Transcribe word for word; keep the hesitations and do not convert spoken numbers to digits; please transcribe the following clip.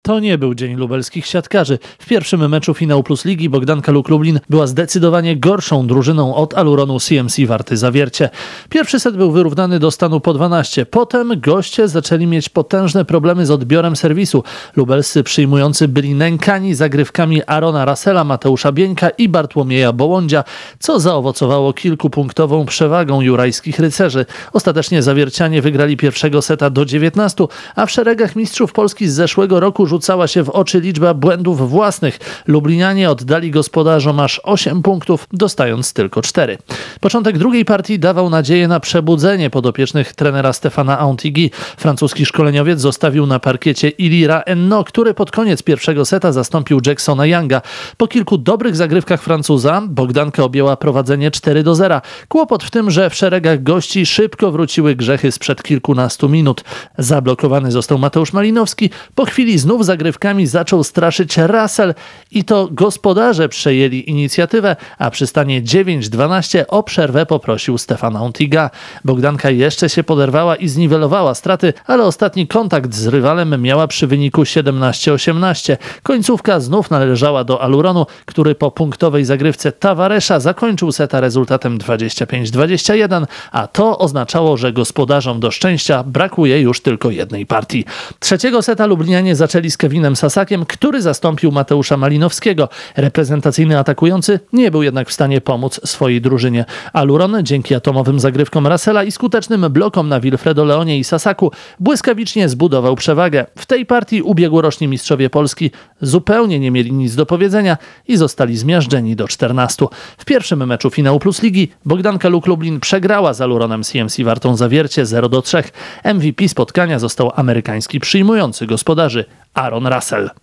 To nie był dzień lubelskich siatkarzy. W pierwszym meczu finału Plus Ligi Bogdanka Luk Lublin była zdecydowanie gorszą drużyną od Aluronu C M C Warty Zawiercie. Pierwszy set był wyrównany do stanu po dwanaście. Potem goście zaczęli mieć potężne problemy z odbiorem serwisu. Lubelscy przyjmujący byli nękani zagrywkami Arona Russella, Mateusza Bieńka i Bartłomieja Bołądzia, co zaowocowało kilkupunktową przewagą jurajskich rycerzy. Ostatecznie zawiercianie wygrali pierwszego seta do dziewiętnastu, a w szeregach mistrzów Polski z zeszłego roku rzucała się w oczy liczba błędów własnych. Lublinianie oddali gospodarzom aż osiem punktów, dostając tylko cztery. Początek drugiej partii dawał nadzieję na przebudzenie podopiecznych trenera Stefana Antigui. Francuski szkoleniowiec zostawił na parkiecie Ilira Enno, który pod koniec pierwszego seta zastąpił Jacksona Younga. Po kilku dobrych zagrywkach Francuza Bogdanka objęła prowadzenie cztery do zera. Kłopot w tym, że w szeregach gości szybko wróciły grzechy sprzed kilkunastu minut. Zablokowany został Mateusz Malinowski. Po chwili znów zagrywkami zaczął straszyć Russell i to gospodarze przejęli inicjatywę, a przy stanie dziewięć dwanaście o przerwę poprosił Stefan Antigui. Bogdanka jeszcze się poderwała i zniwelowała straty, ale ostatni kontakt z rywalem miała przy wyniku siedemnaście osiemnaście. Końcówka znów należała do Aluronu, który po punktowej zagrywce Tavaresza zakończył seta rezultatem dwadzieścia pięć dwadzieścia jeden, a to oznaczało, że gospodarzom do szczęścia brakuje już tylko jednej partii. Trzeciego seta Lublinianie zaczęli z Kevinem Sasakiem, który zastąpił Mateusza Malinowskiego. Reprezentacyjny atakujący nie był jednak w stanie pomóc swojej drużynie. Aluron dzięki atomowym zagrywkom Russella i skutecznym blokom na Wilfredo Leonie i Sasaku błyskawicznie zbudował przewagę. W tej partii ubiegłoroczni mistrzowie Polski zupełnie nie mieli nic do powiedzenia i zostali zmiażdżeni do czternastu. W pierwszym meczu finału Plus Ligi Bogdanka Luk Lublin przegrała z Aluronem C M C Wartą Zawiercie zero do trzech. M V P spotkania został amerykański przyjmujący gospodarzy Aaron Russell.